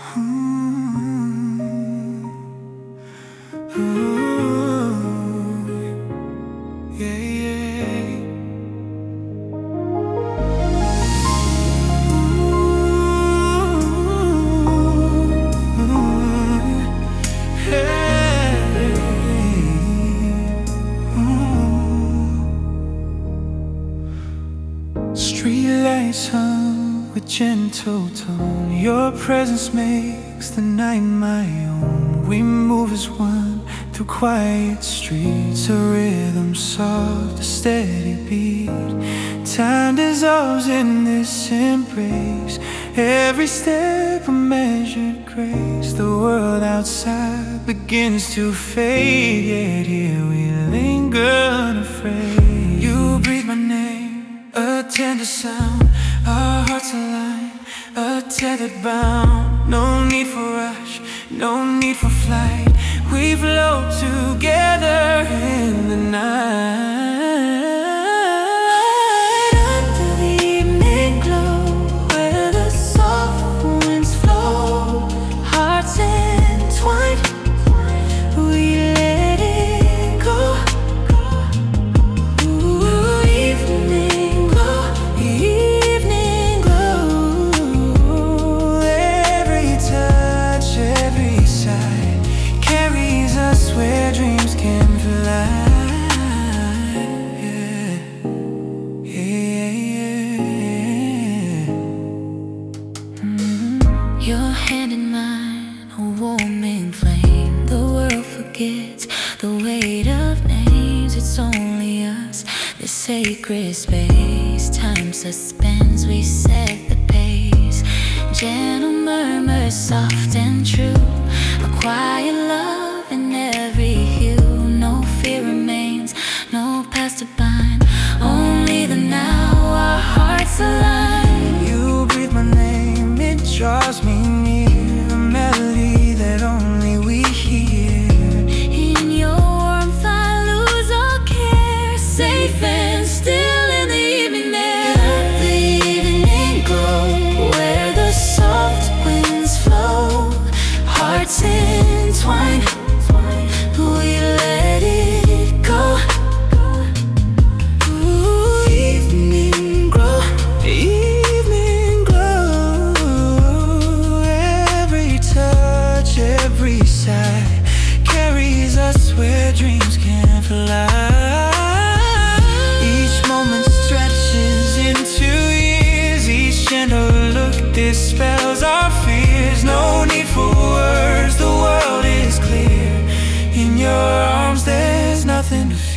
Mm. Ooh, yeah, yeah. Ooh, hey. Street lights hung with gentle tone. Your presence makes the night my own. We move as one through quiet streets, a rhythm soft, a steady beat. Time dissolves in this embrace, every step a measured grace. The world outside begins to fade, yet here we linger unafraid. You breathe my name, a tender sound. Our hearts align, a tethered bound. No need for rush, no need for flight. We float together in the night. Under the evening glow, where the soft winds flow, hearts entwined, we let it go. Ooh, evening glow, evening glow. Every touch, every sigh carries us where dreams can fly. Your hand in mine, a warming flame. The world forgets the weight of names. It's only us, this sacred space. Time suspends, we set the pace. Gentle murmurs, soft and true. A quiet love in every hue. No fear remains, no past to bind. Only the now, our hearts align. You breathe my name, it draws me near, a melody that only we hear. In your warmth I lose all care, safe and still in the evening air. The evening glow, where the soft winds flow, hearts entwined, we let it go. Ooh, evening glow, evening glow. Every touch, every sigh carries us where dreams can fly. Each moment stretches into years, each gentle look dispels our fears. No need for words, the world is clear. In your arms there's nothing to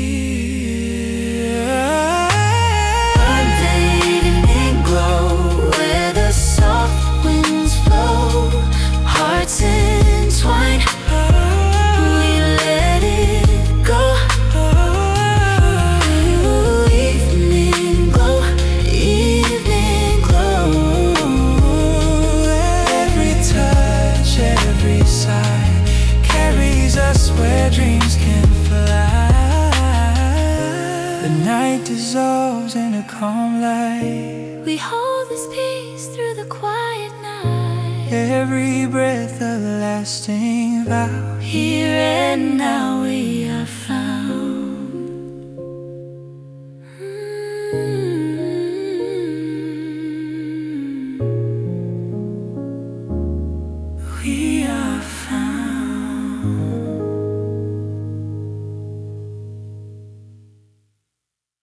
fear. Under the evening glow, where the soft winds flow, hearts entwined, we let it go. Ooh, evening glow, evening glow. Every touch, every sigh carries us where dreams can fly. The night dissolves in a calm light. We hold this peace through the quiet night. Every breath a lasting vow. Here and now we